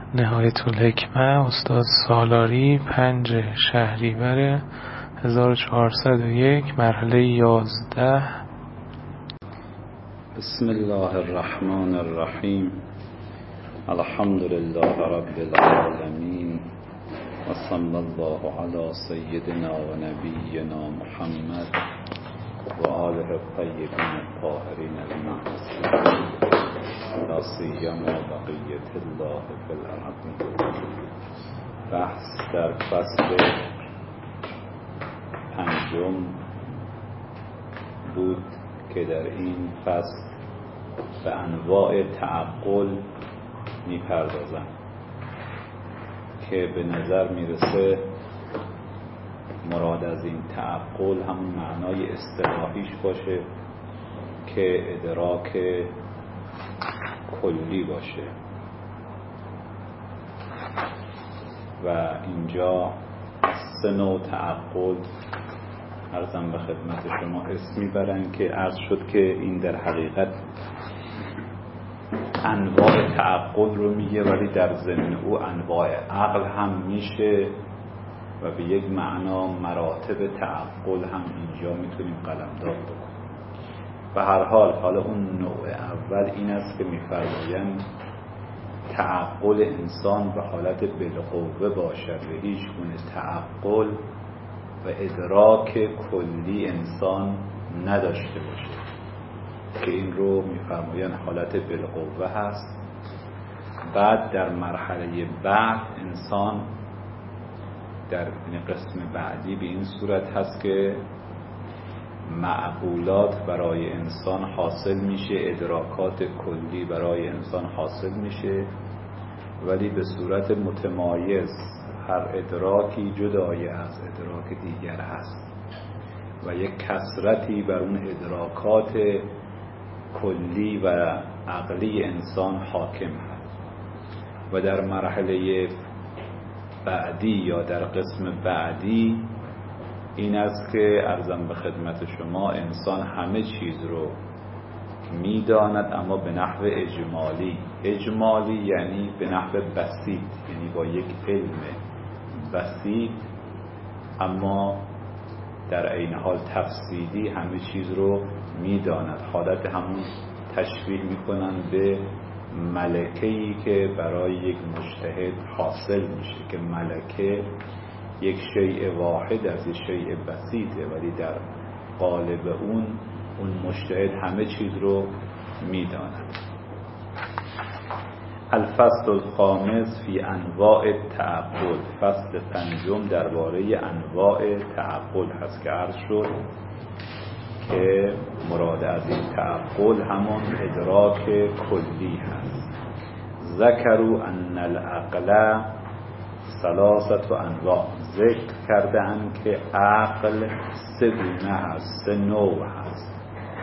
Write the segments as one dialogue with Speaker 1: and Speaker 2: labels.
Speaker 1: نهایت الحکمه استاد سالاری 5 شهریور 1401 مرحله 11.
Speaker 2: بسم الله الرحمن الرحیم. الحمد لله رب العالمین و صلی الله علی سیدنا و نبینا محمد و آله الطیبین الطاهرین المعصومین لا سیما بقیة الله فی الارض. بحث در فصل 5 بود که در این فصل به انواع تعقل میپردازم که به نظر میرسه مراد از این تعقل همون معنای اصطلاحیش باشه که ادراک کلی باشه و اینجا 3 نوع تعقل عرضم به خدمت شما اسم میبرن که عرض شد که این در حقیقت انواع تعقل رو میگه، ولی در ضمن او انواع عقل هم میشه و به یک معنا مراتب تعقل هم اینجا میتونیم قلمداد بکنیم. به هر حال حالا اون نوع اول این است که میفرمایند تعقل انسان به حالت بالقوه باشد و هیچ گونه تعقل و ادراک کلی انسان نداشته باشه که این رو میفرمایند حالت بالقوه هست. بعد در مرحله بعد انسان در قسم بعدی به این صورت هست که معقولات برای انسان حاصل میشه، ادراکات کلی برای انسان حاصل میشه، ولی به صورت متمایز. هر ادراکی جدای از ادراک دیگر هست و یک کثرتی بر اون ادراکات کلی و عقلی انسان حاکم هست. و در مرحله بعدی یا در قسم بعدی این است که عرضم به خدمت شما انسان همه چیز رو میداند، اما به نحو اجمالی یعنی به نحو بسیط، یعنی با یک علم بسیط، اما در عین حال تفصیلی همه چیز رو میداند. حالت همون تشبیه میکنن به ملکه‌ای که برای یک مجتهد حاصل میشه که ملکه یک شیء واحد از یک شیء بسیطه، ولی در قالب اون مجتهد همه چیز رو میداند. الفصل الخامس فی انواع تعقل. فصل 5 درباره انواع تعقل هست که عرض شد که مراد از این تعقل همون ادراک کلی هست. ذکروا ان العقل 3 انواع. ذکر کردن که عقل 3 گونه هست، 3 نوع هست.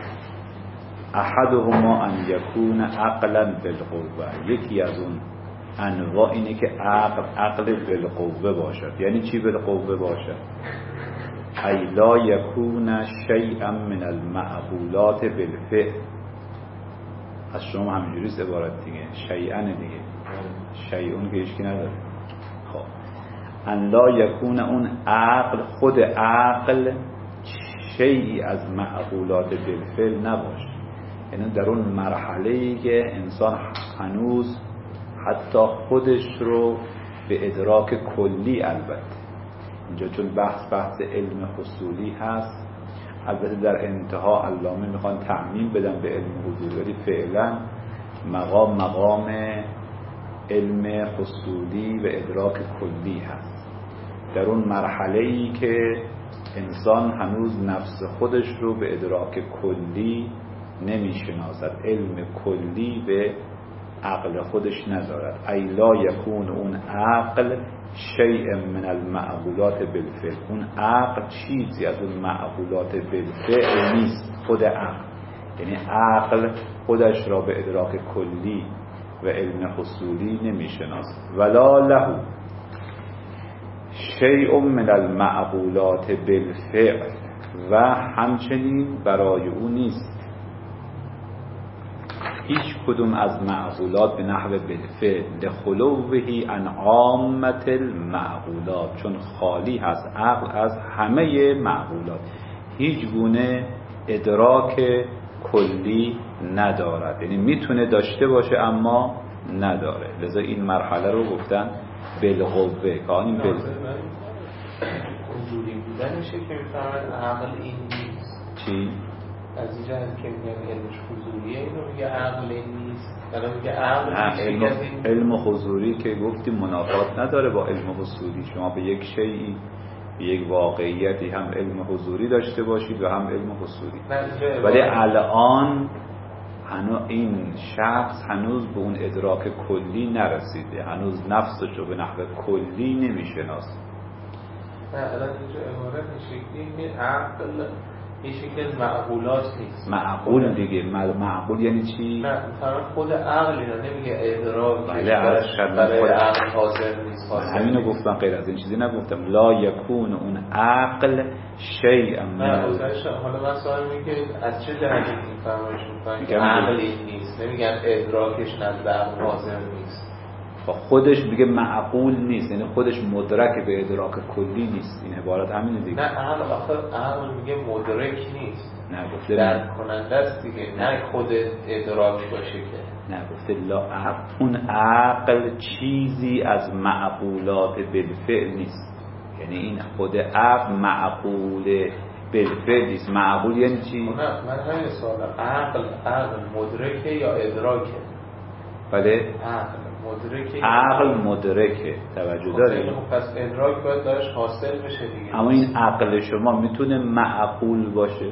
Speaker 2: احدهما ان یکون عقلا بالقوه. یکی از اون انواع اینه که عقل بالقوه باشد. یعنی چی بالقوه باشد؟ ای لا یکون شیئا من المعقولات بالفعل. از شما همینجوریست عبارت دیگه، شیئا دیگه، شیئون که هیچکی نداره. خب ان لا یکون اون عقل، خود عقل، شیئی از معقولات بالفعل نباشه. یعنی در اون مرحله‌ای که انسان هنوز حتی خودش رو به ادراک کلی، البته اینجا چون بحث علم حصولی هست، البته در انتها علامه میخوان تعمیم بدن به علم حضوری، ولی فعلا مقام علم حصولی و ادراک کلی هست. در اون مرحله‌ای که انسان هنوز نفس خودش رو به ادراک کلی نمیشناسد، علم کلی به عقل خودش ندارد. ای لا یکون اون عقل شیء من المعقولات بالفعل. اون عقل چیزی از اون معقولات بالفعل نیست، خود عقل. یعنی عقل خودش را به ادراک کلی و علم حصولی نمیشناسد. ولا له شیء من المعقولات بالفعل. و همچنین برای او نیست هیچ کدوم از معقولات به نحو بالفعل لخلوه عن عامة المعقولات، چون خالی هست عقل از همه معقولات، هیچ گونه ادراک کلی ندارد، یعنی میتونه داشته باشه اما نداره. لذا این مرحله رو گفتن بالقوه. که این
Speaker 1: حضوری بودنشه که میفهمن عقل این نیست.
Speaker 2: چی؟
Speaker 1: از اینجا از که میگن علمش حضوریه، اینو میگه عقل این نیست. الان میگه عقل
Speaker 2: علم حضوری که گفتیم منافات نداره با علم حضوری. شما به یک شیئی، به یک واقعیتی هم علم حضوری داشته باشید و هم علم حضوری، ولی الان این شخص هنوز به اون ادراک کلی نرسیده، هنوز نفسش رو به نحو کلی نمیشناسه.
Speaker 1: نه الان اینجا عبارت این شکلی که عقل یه شکل معقولات نیست.
Speaker 2: معقول دیگه. معقول یعنی چی؟
Speaker 1: نه مثلا خود عقل اینا نمیگه ادراک.
Speaker 2: برای
Speaker 1: عقل حاضر نیست.
Speaker 2: همینو گفتم، غیر از این چیزی نگفتم. لا یکون اون عقل شیئا.
Speaker 1: نه حالا من سوال میگه از چه جهتی این فرمایشون میگن عقل این نیست، نمیگن ادراکش نزد عقل حاضر نیست.
Speaker 2: خودش میگه معقول نیست، یعنی خودش مدرک به ادراک کلی نیست. این عبارت همینه دیگه.
Speaker 1: نه عقل میگه مدرک نیست،
Speaker 2: نه گفته
Speaker 1: درک کننده است دیگه، نه خود ادراک باشه که.
Speaker 2: نه گفته لا اون عقل چیزی از معقولات بالفعل نیست، یعنی این خود عقل معقول بالفعل نیست. معقول یعنی چی؟
Speaker 1: نه من همین سوالم، عقل مدرکه یا ادراکه؟
Speaker 2: بله عقل مدرکه. توجه داری؟
Speaker 1: پس ادراک باید داشت حاصل بشه دیگه.
Speaker 2: اما این عقل شما میتونه معقول باشه؟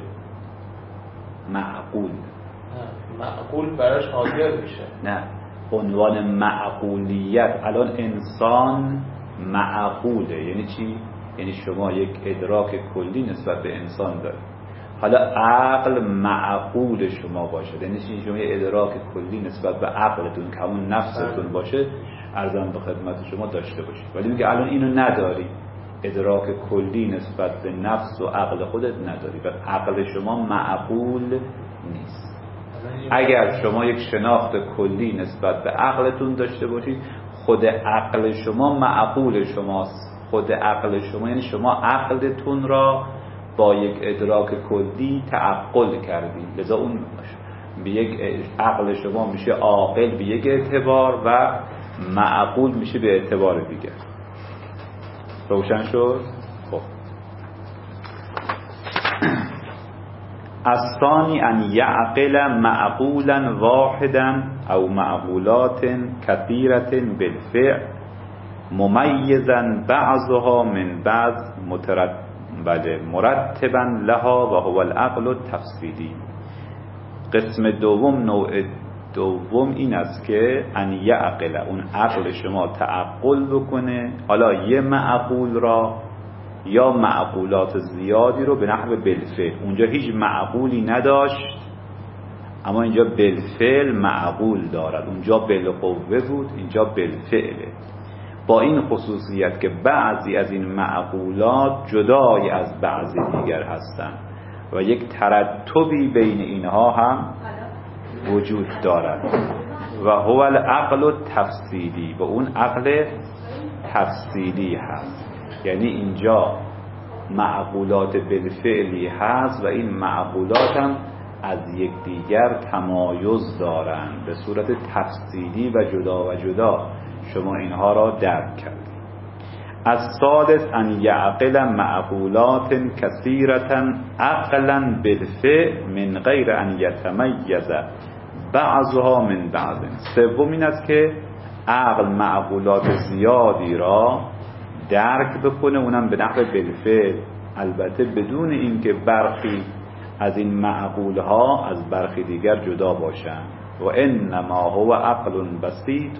Speaker 1: معقول براش حاضر میشه.
Speaker 2: نه عنوان معقولیت. الان انسان معقوله یعنی چی؟ یعنی شما یک ادراک کلی نسبت به انسان دارید. حالا عقل معقول شما باشه یعنی چی؟ شما یه ادراک کلی نسبت به عقلتون که همون نفستون باشه ارزم به خدمت شما داشته باشید. ولی میگه الان اینو نداری، ادراک کلی نسبت به نفس و عقل خودت نداری و عقل شما معقول نیست. اگر شما یک شناخت کلی نسبت به عقلتون داشته باشید، خود عقل شما معقول شماست. خود عقل شما یعنی شما عقلتون را با یک ادراک کلی تعقل کردید، لذا اون به یک عقل شما میشه عاقل به یک اعتبار و معقول میشه به اعتبار دیگر. روشن شد؟ خب الثانی ان یعقل معقولا واحدا او معقولات کثیرة بالفعل ممیزا بعضها من بعض مرتبا لها و هو العقل التفصیلی. قسم دوم، نوع دوم این است که ان یعقل، اون عقل شما تعقل بکنه، حالا یه معقول را یا معقولات زیادی رو به نحو بالفعل. اونجا هیچ معقولی نداشت اما اینجا بالفعل معقول دارد. اونجا بالقوه بود، اینجا بالفعله. با این خصوصیت که بعضی از این معقولات جدای از بعضی دیگر هستند و یک ترتبی بین اینها هم وجود دارد. و هو العقل التفصیلی، و اون عقل تفصیلی هست. یعنی اینجا معقولات بالفعلی هست و این معقولات هم از یکدیگر تمایز دارند به صورت تفصیلی و جدا شما اینها را درک کردید. الثالث ان یعقل معقولات کثیرة عقلا بالفعل من غیر ان یتمیز بعضها من بعض. سوم این است که عقل معقولات زیادی را درک بکنه، اونم به نحو بالفعل، البته بدون اینکه برخی از این معقولها از برخی دیگر جدا باشند. و انما هو عقل بسیط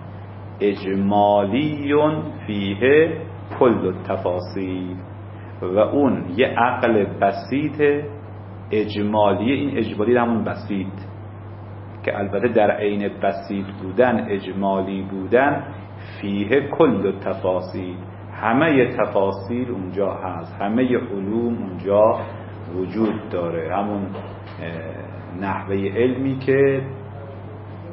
Speaker 2: اجمالی فیه کل التفاصیل. و اون یه عقل بسیط اجمالی. این اجمالی همون بسیط که البته در عین بسیط بودن اجمالی بودن، فیه کل التفاصیل، همه تفاصیل اونجا هست، همه علوم اونجا وجود داره. همون نحوه علمی که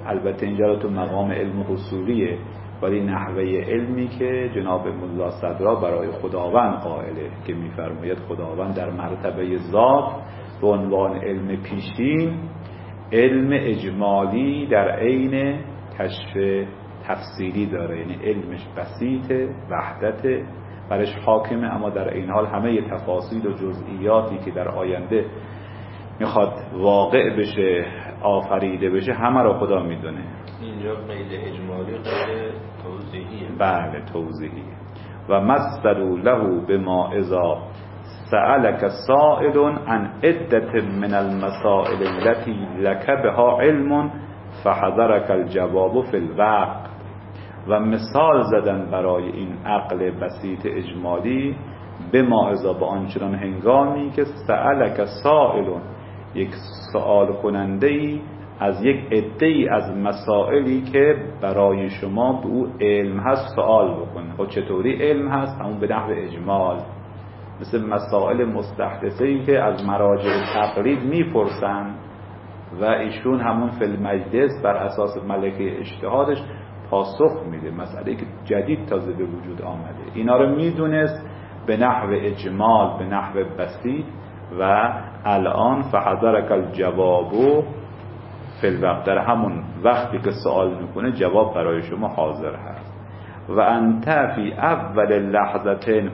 Speaker 2: البته اینجا رو تو مقام علم حصولیه، ولی نحوه علمی که جناب ملا صدرا برای خداوند قائله که میفرماید خداوند در مرتبه ذات به عنوان علم پیشین علم اجمالی در عین کشف تفصیلی داره، یعنی علمش بسیطه، وحدته، برش حاکمه، اما در این حال همه تفاصیل و جزئیاتی که در آینده میخواد واقع بشه، آفریده بشه، همه رو خدا میدونه.
Speaker 3: اینجا میل اجمالی غیر توضیحیه.
Speaker 2: بله توضیحیه. و مصدر له بما اذا سألك سائل عن عدة من المسائل التي لك بها علم فحضرك الجواب في الوقت. و مثال زدن برای این عقل بسیط اجمالی به موعظه با آنچنان هنگامی که سألک سائلون، یک سوال کننده‌ای از یک عده‌ای از مسائلی که برای شما به او علم هست سوال بکنه. خب چطوری علم هست؟ همون به نحو اجمال، مثل مسائل مستحدثه‌ای که از مراجع تقلید میپرسن و ایشون همون فی المجلس بر اساس ملکه اجتهادش پاسخ میده، مسئله که جدید تازه به وجود آمده، اینا رو میدونست به نحو اجمال، به نحو بسیط. و الان فحضرک الجواب فی الوقت، در همون وقتی که سوال میکنه جواب برای شما حاضر هست. و انت فی اول لحظه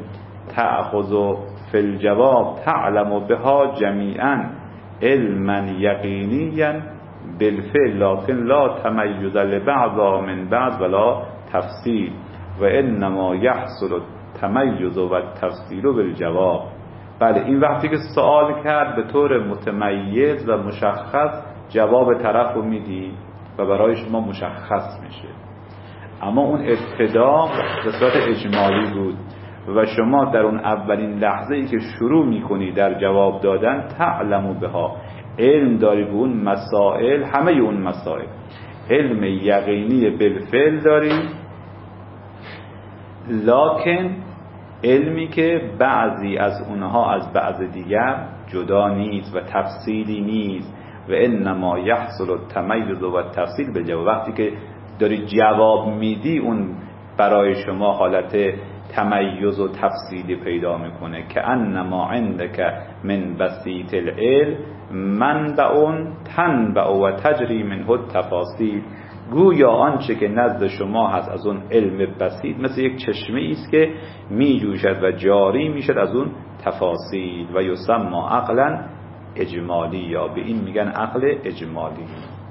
Speaker 2: تأخذ فی الجواب تعلم بها جمیعا علما یقینیا بالفعل لكن لا تمیز لبعض من بعض ولا تفصیل و انما یحصل التمیز و التفصیل بالجواب. بله این وقتی که سوال کرد به طور متمیز و مشخص جواب طرف رو میدی و برای شما مشخص میشه، اما اون ابتدا به صورت اجمالی بود و شما در اون اولین لحظه ای که شروع میکنی در جواب دادن تعلم بها، علم داری به اون مسائل، همه اون مسائل علم یقینی بالفعل داری، لکن علمی که بعضی از اونها از بعض دیگر جدا نیست و تفصیلی نیست. و انما یحصل التمیز و التفصیل به جواب، وقتی که داری جواب میدی اون برای شما حالت تمیز و تفصیلی پیدا میکنه. که انما عندك من بسیط العلم منبع تنبع و تجری منه التفاصیل، گویا آنچه که نزد شما هست از اون علم بسیط مثل یک چشمه است که می جوشد و جاری میشد از اون تفاصیل. و یسمى عقلا اجمالی، یا به این میگن عقل اجمالی.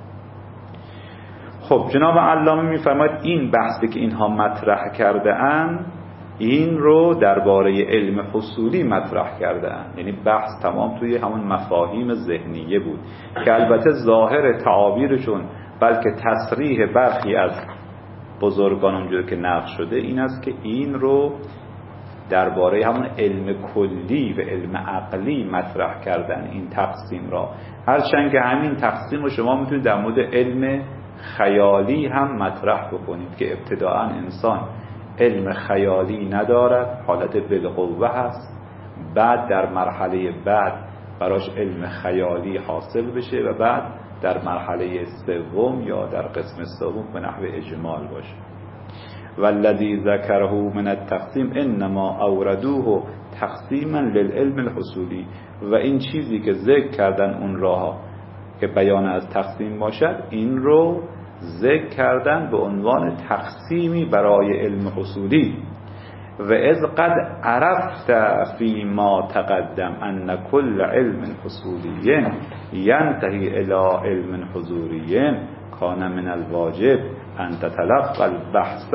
Speaker 2: خب جناب علامه میفرماید این بحثی که اینها مطرح کرده اند این رو درباره علم حصولی مطرح کرده اند، یعنی بحث تمام توی همون مفاهیم ذهنیه بود که البته ظاهر تعابیرشون بلکه تصریح برخی از بزرگان اونجور که نقل شده این است که این رو درباره همون علم کلی و علم عقلی مطرح کردن این تقسیم را، هرچند که همین تقسیم رو شما میتونید در مورد علم خیالی هم مطرح بکنید که ابتداعا انسان علم خیالی ندارد، حالت بالقوه هست، بعد در مرحله بعد براش علم خیالی حاصل بشه و بعد در مرحله سوم یا در قسم سوم به نحو اجمال باشه. والذی ذکره من التقسیم انما اوردوه تقسیما للعلم الحصولی، و این چیزی که ذکر کردن اون راه که بیان از تقسیم باشد این رو ذکر کردن به عنوان تقسیمی برای علم حصولی. و اذ قد عرفت فی ما تقدم ان كل علم حصولی ینتهی الى علم حضوری کان من الواجب ان تتلقى البحث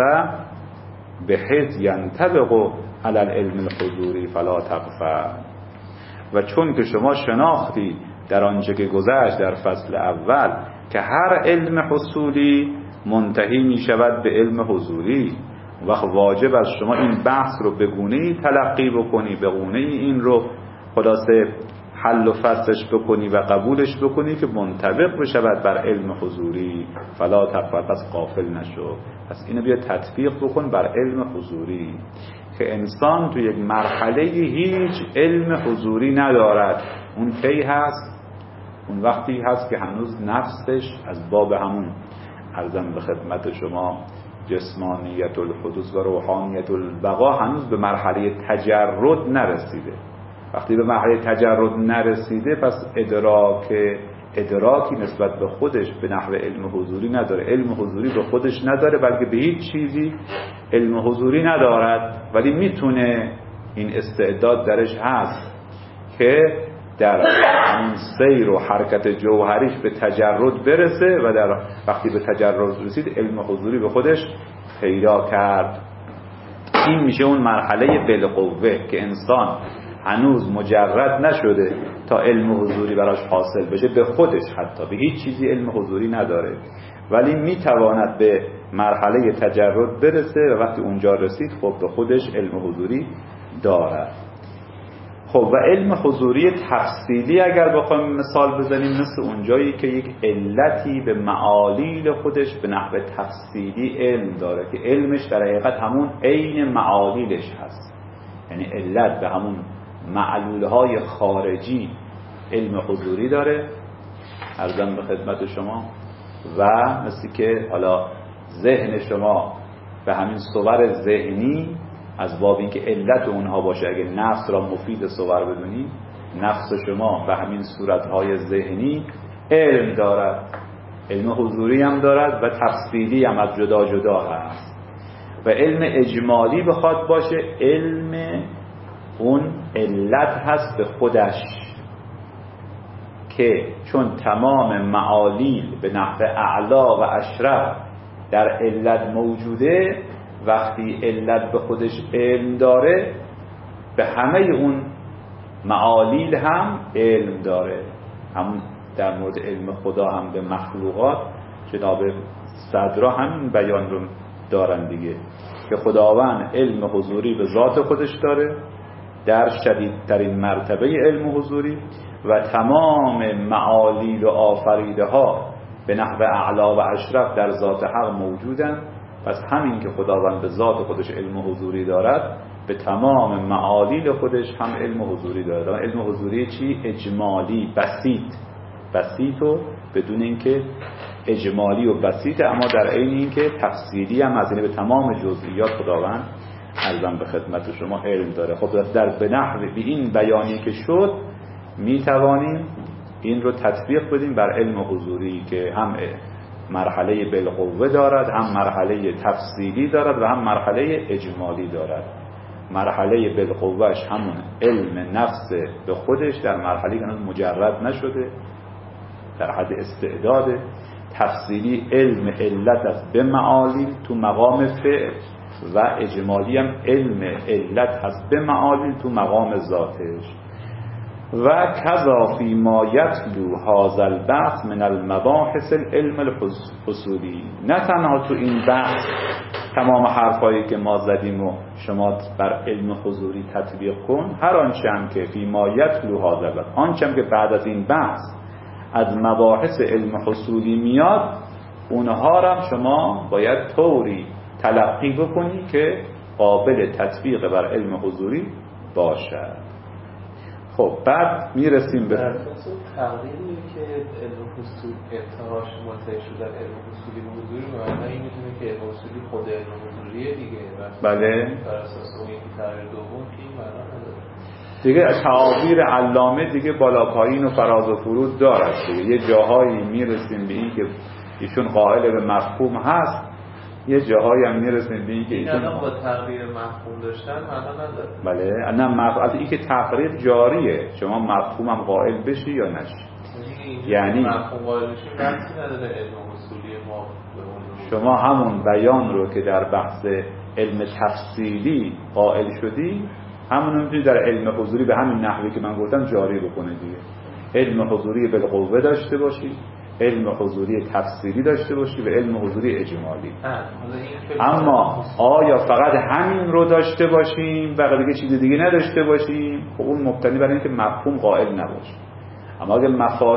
Speaker 2: بحيث ينطبق على العلم الحضوری فلا تغفل. و چون که شما شناختی در آنچه که گذشت در فصل اول که هر علم حصولی منتهی می شود به علم حضوری، وقت واجب از شما این بحث رو به گونه‌ای تلقی بکنی، به گونه‌ای این رو خلاصه حل و فصلش بکنی و قبولش بکنی که منطبق بشود بر علم حضوری. فلا تغفل، پس غافل نشو، پس اینو بیا تطبیق بکن بر علم حضوری که انسان تو یک مرحله هیچ علم حضوری ندارد. اون کی هست؟ اون وقتی هست که هنوز نفسش از باب همون عرضم به خدمت شما جسمانیت الحدوث و روحانیت البقا هنوز به مرحله تجرد نرسیده. وقتی به مرحله تجرد نرسیده پس ادراکی نسبت به خودش به نحو علم حضوری نداره. علم حضوری به خودش نداره، بلکه به هیچ چیزی علم حضوری ندارد، ولی میتونه، این استعداد درش هست که در همون سیر و حرکت جوهریش به تجرد برسه و در وقتی به تجرد رسید علم حضوری به خودش پیدا کرد. این میشه اون مرحله بالقوه که انسان هنوز مجرد نشده تا علم حضوری براش حاصل بشه، به خودش حتی به هیچ چیزی علم حضوری نداره، ولی میتواند به مرحله تجرد برسه و وقتی اونجا رسید خب به خودش علم حضوری دارد. خب و علم حضوری تفصیلی اگر بخوایم مثال بزنیم مثل اونجایی که یک علتی به معالیل خودش به نحو تفصیلی علم داره که علمش در حقیقت همون عین معالیلش هست، یعنی علت به همون معلولهای خارجی علم حضوری داره. عرضم به خدمت شما و مثل که حالا ذهن شما به همین صور ذهنی از باب اینکه علت اونها باشه، اگه نفس را مفید صور بدونید، نفس شما به همین صورتهای ذهنی علم دارد، علم حضوری هم دارد و تفصیلی هم از جدا جدا هست. و علم اجمالی بخواد باشه علم اون علت هست به خودش که چون تمام معالیل به نحو اعلا و اشرف در علت موجوده، وقتی علت به خودش علم داره به همه اون معالیل هم علم داره. همون در مورد علم خدا هم به مخلوقات جناب صدرا همین بیان رو دارن دیگه، که خداوند علم حضوری به ذات خودش داره در شدیدترین مرتبه علم حضوری و تمام معالیل و آفریده ها به نحو اعلا و اشرف در ذات حق موجودن. پس همین که خداوند به ذات خودش علم حضوری دارد به تمام معالیل خودش هم علم حضوری دارد. علم حضوری چی؟ اجمالی، بسیط و بدون اینکه اجمالی و بسیط، اما در عین اینکه تفصیلی هم از این به تمام جزئیات خداوند عرضم به خدمت شما علم داره. خب در به نحو به این بیانی که شد می توانیم این رو تطبیق بدیم بر علم حضوری که هم مرحله بالقوه دارد، هم مرحله تفصیلی دارد و هم مرحله اجمالی دارد. مرحله بالقوهش همون علم نفس به خودش در مرحله که مجرد نشده در حد استعداده. تفصیلی علم علت است به معالیل تو مقام فعل و اجمالی هم علم علت هست به معالیل تو مقام ذاتش. و کذا فی ما یتلو هذا البحث من المباحث العلم الحصولی. نه تنها تو این بحث تمام حرفایی که ما زدیم و شما بر علم حضوری تطبیق کن، هر آنچه هم که فی ما یتلو هذا البحث، آنچه هم که بعد از این بحث از مباحث علم حصولی میاد، اونها را شما باید طوری تلقی بکنی که قابل تطبیق بر علم حضوری باشد. خب بعد میرسیم به
Speaker 1: تغییری که علم حصولی ابتهاش منتهی شده در علم حصولی به حضوری معنی این میتونه که علم حصولی خود علم حضوریه دیگه.
Speaker 2: بله.
Speaker 1: بر اساس اون یکی تغییر دوم که این معنا نداره
Speaker 2: دیگه. تعابیر علامه دیگه بالا پایین و فراز و فرود دارد دیگه. یه جاهایی میرسیم به این که ایشون قائل به مفهوم هست، یه جاهایی هم میرسیم به این که ایشون
Speaker 1: با تغییر مفهوم داشتن معنا نداره.
Speaker 2: بله. نه مفهوم این که تغییر جاریه، شما مفهوم هم قائل بشی یا نشی. یعنی
Speaker 1: مفهوم قائل بشی ربطی نداره علم حصولی ما.
Speaker 2: شما همون بیان رو که در بحث علم تفصیلی قائل شدی، همون میتونی در علم حضوری به همین نحوی که من گفتم جاری بکنه دیگه. علم حضوری بالقوه داشته باشی، علم حضوری تفصیلی داشته باشی و علم حضوری اجمالی. اما آیا فقط همین رو داشته باشیم و دیگه چیز دیگه نداشته باشیم؟ خب اون مبتنی بر اینکه مفهوم قائل نباشه. اما اگه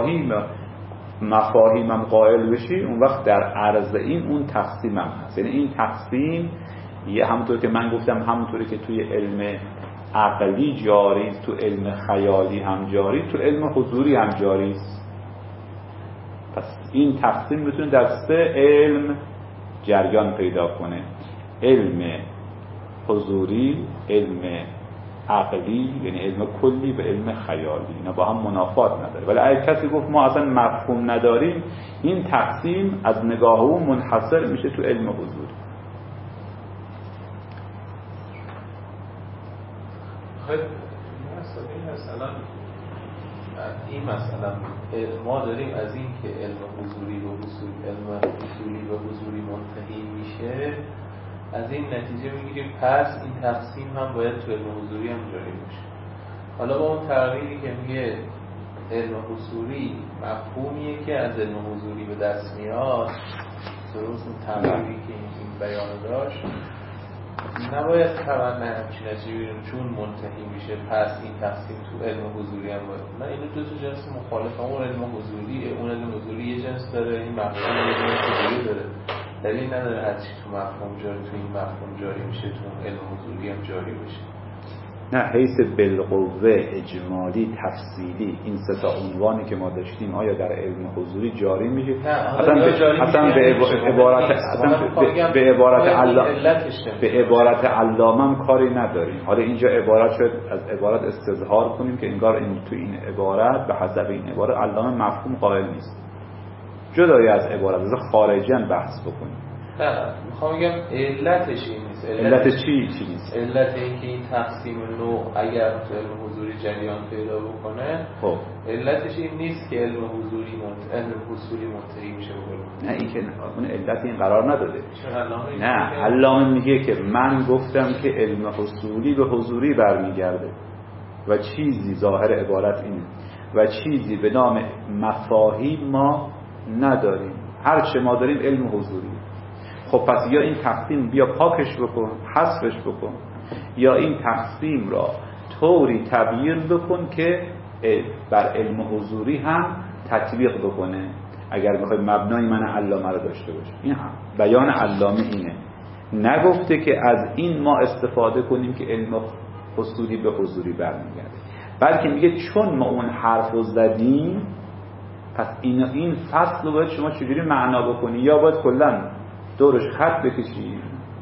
Speaker 2: مفاهیمم قائل بشی، اون وقت در عرض این اون تقسیم هم هست. یعنی این تقسیم یه همونطور که من گفتم، همونطوری که توی علم عقلی جاری، تو علم خیالی هم جاری، تو علم حضوری هم جاری است. پس این تقسیم میتونه در 3 علم جریان پیدا کنه: علم حضوری، علم عقلی یعنی علم کلی و علم خیالی. اینا با هم منافات نداره. ولی اگه کسی گفت ما اصلا مفهوم نداریم، این تقسیم از نگاه او منحصر میشه تو علم حضوری.
Speaker 1: این مثلا ما داریم از این که علم حضوری و حضوری منتهی میشه، از این نتیجه میگیریم پس این تقسیم هم باید تو علم حضوری هم جاری بشه. حالا با اون تغییری که میگه علم حضوری مفهومیه که از علم حضوری به دست میاد، درست اون تغییری که این بیان داشت، نباید طبعا همچین نتیجه بگیریم چون منتهی میشه پس این تقسیم تو علم حضوری هم باید. نه، این دو تا جنس مخالف. اون علم حضوری، اون علم حضوری یه جنس داره، این مفهوم یه جنس دیگه داره. دلیل نداره هر چی تو مفهوم جاری تو این مفهوم جاری میشه تو اون علم حضوری هم جاری بشه.
Speaker 2: نه، حیث بالقوه، اجمالی، تفصیلی، این 3 تا عنوانی که ما داشتیم آیا در علم حضوری جاری میشه؟ اصلا به عبارت علامه کاری نداریم. حالا اینجا عبارت شد از عبارت استظهار کنیم که انگار این تو این عبارت به حسب این عبارت علامه مفهوم قائل نیست. جدای از عبارت از خارجاً بحث بکنیم.
Speaker 1: نه، میخوام بگم علتش این نیست.
Speaker 2: علت چی نیست؟
Speaker 1: علت این که این تقسیم نوع اگر تو علم حضوری جریان پیدا بکنه،
Speaker 2: خب
Speaker 1: علتش این نیست که علم حضوری منتهی میشه بکنه.
Speaker 2: نه، این که اون علت این قرار نداده. نه، علامه میگه که من گفتم که علم حصولی به حضوری برمیگرده و چیزی ظاهر عبارت اینه و چیزی به نام مفاهیم ما نداریم. هر چه ما داریم علم حضوری. خب پس یا این تقسیم بیا پاکش بکن، حذفش بکن، یا این تقسیم را طوری تبیین بکن که بر علم حضوری هم تطبیق بکنه اگر بخوای مبنای من علامه رو داشته باشه. این بیان علامه اینه. نگفته که از این ما استفاده کنیم که علم حصولی به حضوری برمیگرده، بلکه میگه چون ما اون حرف رو زدیم پس این فصل رو باید شما چجوری معنا بکنی، یا باید کلاً دورش خط بکشی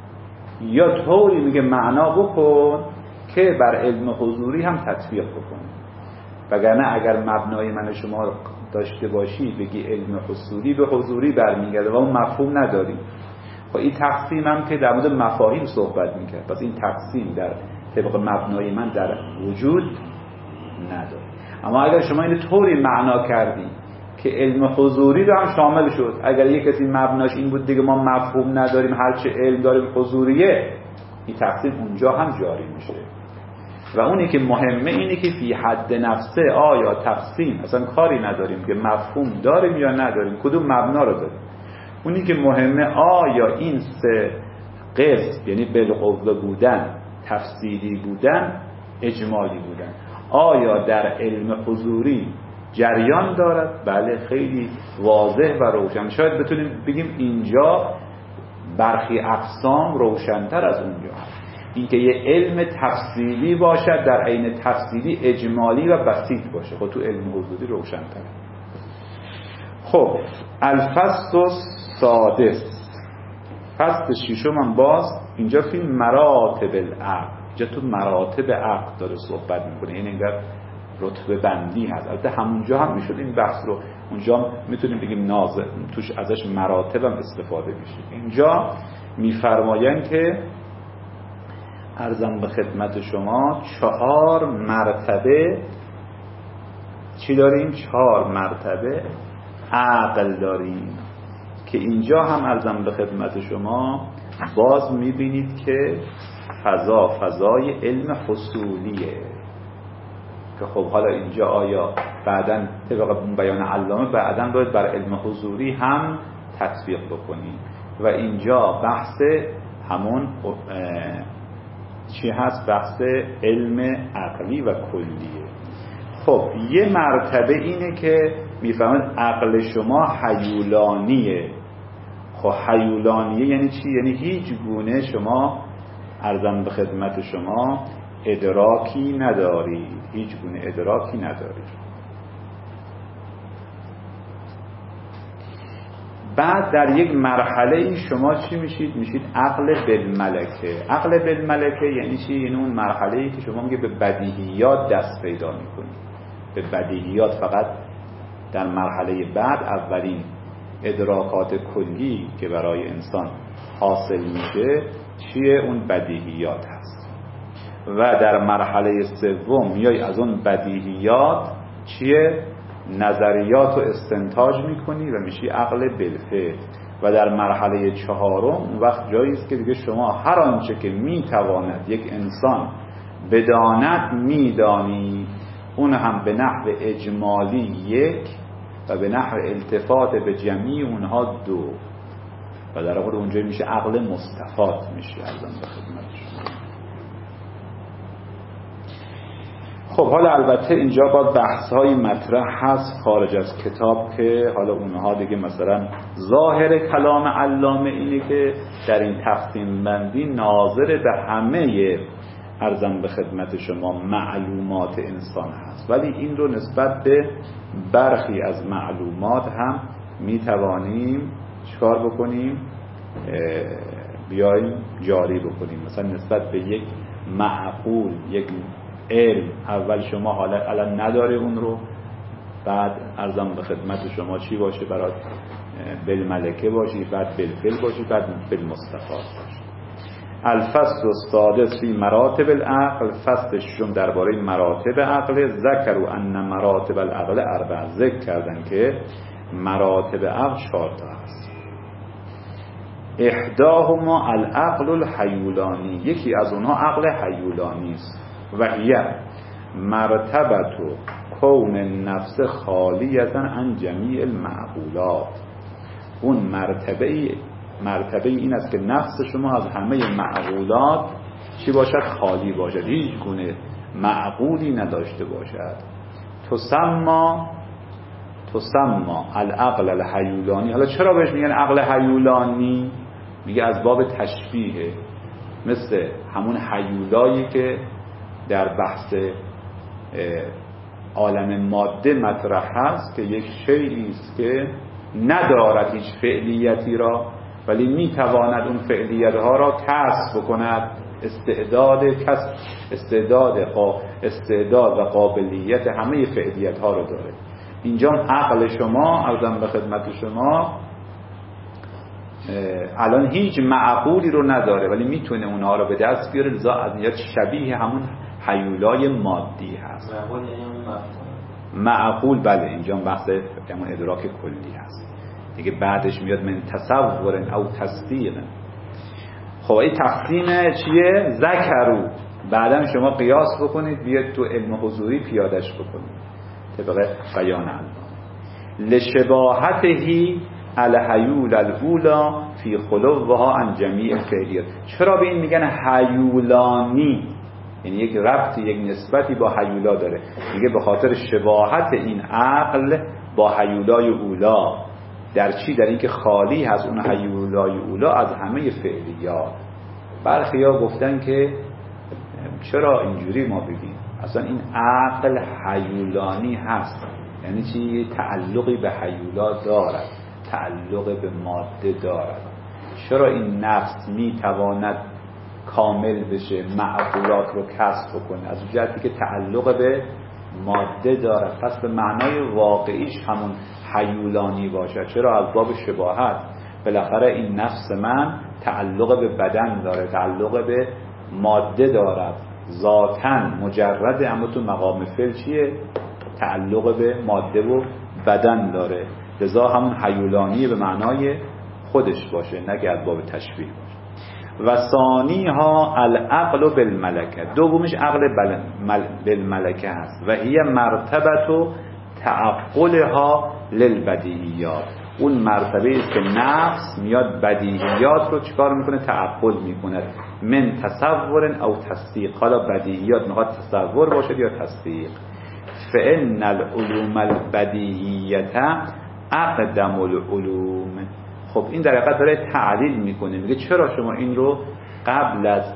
Speaker 2: یا طوری میگه معنا بکن که بر علم حضوری هم تطبیق بکن. وگرنه اگر مبنای من شما داشته باشی بگی علم حصولی به حضوری برمیگرده و اون مفهوم نداری، خب این تقسیم هم که در مورد مفاهیم صحبت میکرد، پس این تقسیم در طبق مبنای من در وجود نداره. اما اگر شما اینو طوری معنا کردی که علم حضوری رو هم شامل شد، اگر یک کسی مبناش این بود دیگه ما مفهوم نداریم هرچه علم داریم حضوریه، این تقسیم اونجا هم جاری میشه. و اونی که مهمه اینه که فی حد نفسه آیا تقسیم اصلا کاری نداریم که مفهوم داریم یا نداریم، کدوم مبنا رو داریم. اونی که مهمه آیا این 3 قسم یعنی بالقوه بودن، تفصیلی بودن، اجمالی بودن آیا در علم حضوری جریان دارد؟ بله، خیلی واضح و روشن. شاید بتونیم بگیم اینجا برخی اقسام روشن‌تر از اونجا هست. اینکه یه علم تفصیلی باشد در عین تفصیلی اجمالی و بسیط باشه، خب تو علم حضوری روشن‌تر. خب الفصل السادس، فصل 6 هم باز اینجا فی مراتب العقل، اینجا تو مراتب عقل داره صحبت میکنه. یعنی انگار رتبه بندی هست. البته همونجا هم میشد این بحث رو، اونجا میتونیم بگیم نازل توش ازش مراتب هم استفاده میشه. اینجا میفرمایند که عرضم به خدمت شما 4 مرتبه چی داریم؟ 4 مرتبه عقل داریم که اینجا هم عرضم به خدمت شما باز میبینید که فضای علم حصولیه که خب حالا اینجا آیا بعداً طبق بیان علامه بعداً باید بر علم حضوری هم تطبیق بکنیم و اینجا بحث همون چی هست؟ بحث علم عقلی و کلیه. خب یه مرتبه اینه که میفهمید عقل شما هیولانیه. خب هیولانیه یعنی چی؟ یعنی هیچ گونه شما عرضم به خدمت شما ادراکی ندارید، هیچ گونه ادراکی ندارید. بعد در یک مرحله این شما چی میشید؟ میشید عقل بالملکه. عقل بالملکه یعنی چی؟ یعنی اون مرحله‌ای که شما میگه به بدیهیات دست پیدا میکنید. به بدیهیات فقط در مرحله بعد اولین ادراکات کلی که برای انسان حاصل میشه چیه؟ اون بدیهیات هست. و در مرحله سوم میای از اون بدیهیات چیه؟ نظریات رو استنتاج میکنی و میشی عقل بالفعل. و در مرحله چهارم اون وقت جایی است که دیگه شما هر آنچه که میتواند یک انسان بداند میدانی، اون هم به نحو اجمالی یک و به نحو التفات به جمعی اونها دو. و در واقع اونجا میشه عقل مستفاد میشه. ارزم به خدمت شما. خب حالا البته اینجا با بحث‌های مطرح هست خارج از کتاب که حالا اونها دیگه مثلا ظاهر کلام علامه اینه که در این تقسیم بندی ناظر به همه ارزم به خدمت شما معلومات انسان هست، ولی این رو نسبت به برخی از معلومات هم میتوانیم چکار بکنیم؟ بیاییم جاری بکنیم. مثلا نسبت به یک معقول، یک علم، اول شما حالا الان نداره اون رو، بعد ارزم به خدمت شما چی باشه؟ برات بالملکه باشی، بعد بالفعل باشی، بعد بالمستفاد باشی. الفصل السادس فی مراتب العقل. فصل ششم درباره مراتب عقل. ذکروا ان مراتب العقل اربع. ذکر کردن که مراتب عقل 4 تا هست. احداهما العقل الحیولانی. یکی از اونها عقل حیولانی است. و هی مرتبه کون نفس خالیتا عن جمیع المعقولات. اون مرتبه این است که نفس شما از همه معقولات چی باشد؟ خالی باشد، هیچ گونه معقولی نداشته باشد. تسمى العقل الحیولانی. حالا چرا بهش میگن عقل حیولانی؟ میگه از باب تشبیه، مثل همون حیولایی که در بحث عالم ماده مطرح هست که یک شیئی است که ندارد هیچ فعلیتی را، ولی میتواند اون فعلیتها را کسب بکند. استعداد و قابلیت همه فعلیتها رو داره. اینجا عقل شما ارزم به خدمت شما الان هیچ معقولی رو نداره، ولی میتونه اونها رو به دست بیاره. لذا از اینجا شبیه همون حیولای مادی هست. معقول بله، اینجا بحث همون ادراک کلی هست دیگه. بعدش میاد من تصور او تصدیق. خب این تقسیم چیه؟ ذکرو. بعدم شما قیاس بکنید، بیاد تو علم حضوری پیادش بکنید طبق بیان علم. لشباهتهی الحیول الاولا فی خلوها عن جمیع الفعلیات. چرا به این میگن حیولانی؟ یعنی یک ربطی، یک نسبتی با حیولا داره. میگه به خاطر شباهت این عقل با حیولای اولا. در چی؟ در اینکه خالی هست اون حیولای اولا از همه فعلیات. برخیا گفتن که چرا اینجوری ما بگیم؟ اصلا این عقل حیولانی هست، یعنی چی؟ تعلقی به حیولا دارد، تعلق به ماده دارد. چرا این نفس میتواند کامل بشه، معقولات رو کسب کنه؟ از جهتی که تعلق به ماده دارد، پس به معنای واقعیش همون حیولانی باشه. چرا؟ از باب شباهت. بالاخره این نفس من تعلق به بدن داره، تعلق به ماده دارد، ذاتاً مجرده، اما تو مقام فعل چیه؟ تعلق به ماده و بدن داره. لذا همون حیولانی به معنای خودش باشه، نه از باب تشبیه باشه. و ثانیها العقل بالملکه. دومیش عقل بالملکه هست. و هی مرتبه تعقلها للبدیهیات. اون مرتبه است که نفس میاد بدیهیات رو چیکار میکنه؟ تعقل میکنه. من تصور او تصدیق. حالا بدیهیات میخواد تصور باشه یا تصدیق. فإن العلوم البدیهیت اقدم العلوم. خب این در حقیقت داره تعلیل میکنه، میگه چرا شما این رو قبل از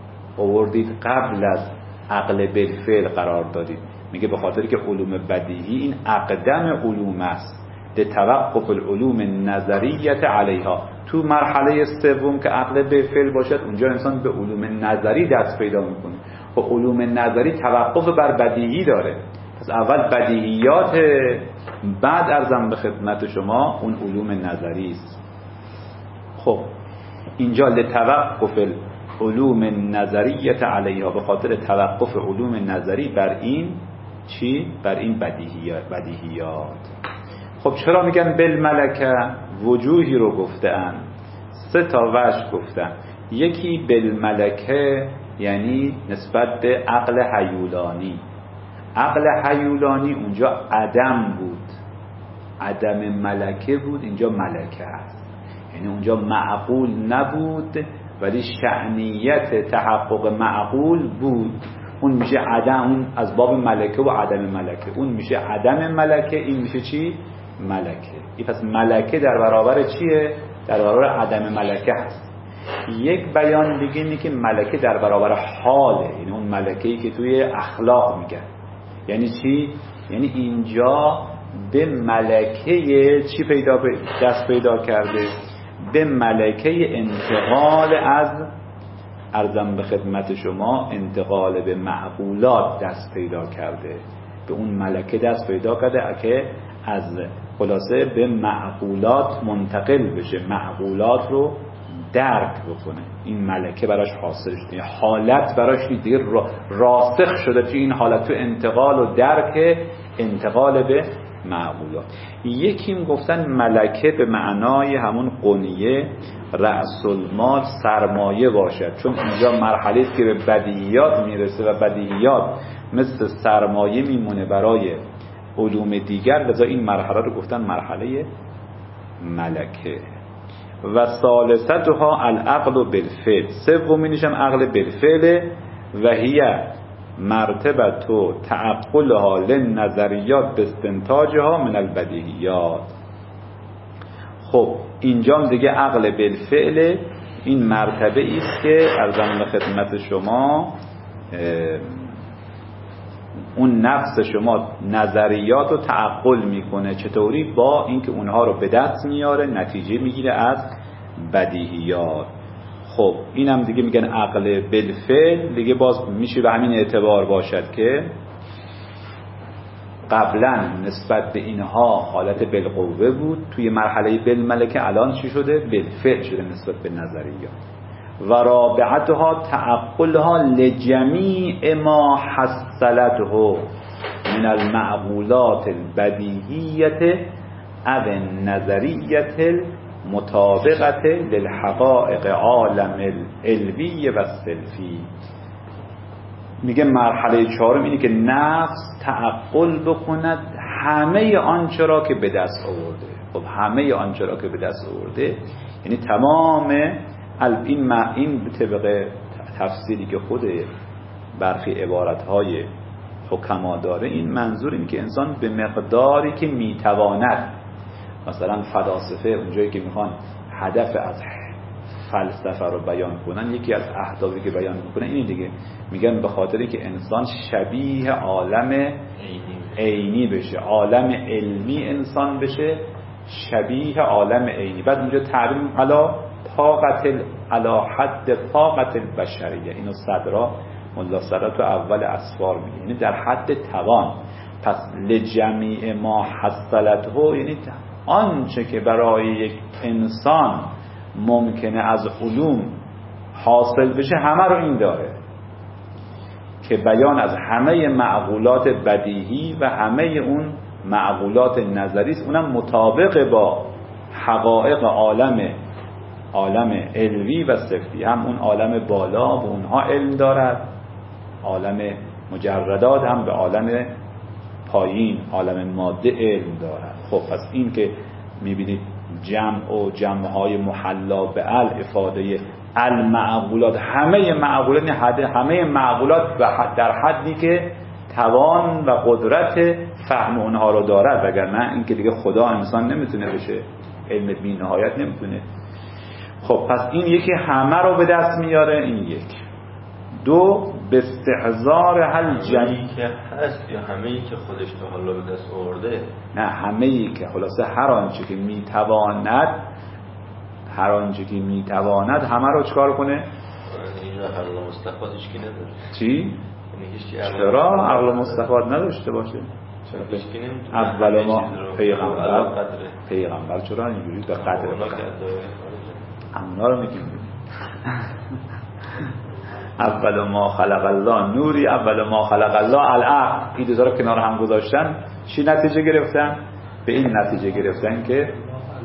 Speaker 2: عقل بالفعل قرار دادید؟ میگه به خاطر که علوم بدیهی این اقدم علوم است. لتوقف العلوم النظریه علیها. تو مرحله سوم که عقل بالفعل باشد اونجا انسان به علوم نظری دست پیدا میکنه. و علوم نظری توقف بر بدیهی داره. پس اول بدیهیات، بعد ارزم به خدمت شما اون علوم نظری است. خب اینجا لتوقف علوم نظریه علیها، به خاطر توقف علوم نظری بر این چی؟ بر این بدیهیات. خب چرا میگن بالملکه؟ وجوهی رو گفتن، 3 تا وجه گفتن. یکی بالملکه یعنی نسبت به عقل هیولانی. عقل هیولانی اونجا عدم بود، عدم ملکه بود، اینجا ملکه است. یعنی اونجا معقول نبود ولی شأنیت تحقق معقول بود. اون میشه عدم، اون از باب ملکه و عدم ملکه، اون میشه عدم ملکه، این میشه چی؟ ملکه. این پس ملکه در برابر چیه؟ در برابر عدم ملکه هست. یک بیان دیگه اینه که ملکه در برابر حاله، یعنی اون ملکه‌ای که توی اخلاق میگن. یعنی چی؟ یعنی اینجا به ملکه چی دست پیدا کرده؟ به ملکه انتقال از، ارزم به خدمت شما، انتقال به معقولات دست پیدا کرده. به اون ملکه دست پیدا کرده که از خلاصه به معقولات منتقل بشه، معقولات رو درک بکنه. این ملکه براش حاصل شده، حالت براش دیگه راسخ شده تو این حالت، تو انتقال و درک، انتقال به معقولات. یکیم گفتن ملکه به معنای همون قنیه، رأس المال، سرمایه باشد، چون اینجا مرحله است که به بدیهیات میرسه و بدیهیات مثل سرمایه میمونه برای علوم دیگر، لذا این مرحله رو گفتن مرحله ملکه. و ثالثتها العقل بالفعل، سومینش هم عقل بالفعل. و هی مرتبه تعقلها للنظریات باستنتاجها من البدیهیات. خب اینجا دیگه عقل بالفعل این مرتبه است که ارزم به خدمت شما اون نفس شما نظریات رو تعقل میکنه. چطوری؟ با اینکه اونها رو به دست میاره، نتیجه میگیره از بدیهیات. خب اینم دیگه میگن عقل بالفعل. دیگه باز میشه به همین اعتبار باشد که قبلا نسبت به اینها حالت بالقوه بود، توی مرحله بالملکه الان چی شده؟ بالفعل شده نسبت به نظریات. و رابعتها تعقلها لجمیع ما حصلته من المعقولات البدیهیت او النظریت المطابقت للحقائق عالم العلوی و السلفی. میگه مرحله 4 اینه که نفس تعقل بکند همه آنچه را که به دست آورده. خب همه آنچه را که به دست آورده یعنی تمام این طبق تفسیری که خود برخی عبارتهای حکما داره، این منظور این که انسان به مقداری که میتواند، مثلا فلاسفه اونجایی که میخوان هدف از فلسفه رو بیان کنن، یکی از اهدافی که بیان میکنن اینه دیگه، میگن به خاطری که انسان شبیه عالم عینی بشه، عالم علمی انسان بشه شبیه عالم عینی. بعد اونجا تعبیر علی حد طاقت البشریه، اینو صدرا ملا صدرا تو اول اسفار میگه، یعنی در حد توان. پس لجمیع ما حصلته یعنی آنچه که برای یک انسان ممکنه از علوم حاصل بشه همه رو این داره که بیان از همه معقولات بدیهی و همه اون معقولات نظری است، اونم مطابق با حقایق عالم علوی و سفلی. هم اون عالم بالا به اونها علم دارد، عالم مجردات هم به عالم پایین عالم ماده علم دارد. خب پس این که میبینید جمع‌های محلا به افاده المعقولات، همه معقولات در حدی که توان و قدرت فهم اونها رو دارد، وگرنه این که دیگه خدا انسان نمیتونه بشه، علم بی نهایت نمیتونه. خب پس این یکی همه رو به دست میاره، این یک. 2 به استحضار هل جمعی
Speaker 3: که هست یا همه‌ای که خودش تا حالا به دست آورده؟
Speaker 2: نه، همه‌ای که خلاصه هر آنچه که میتواند همه رو چکار کنه؟
Speaker 3: اینجا عقل مستفاد هیچکی نداره.
Speaker 2: چی؟ چرا عقل مستفاد نداشته باشه؟ اول ما پیغمبر چرا اینجوری به قدر اونا رو میگیم اول ما خلق الله نوری، اول ما خلق الله العقل. این دو تا رو کنار هم گذاشتن چی نتیجه گرفتن؟ به این نتیجه گرفتن که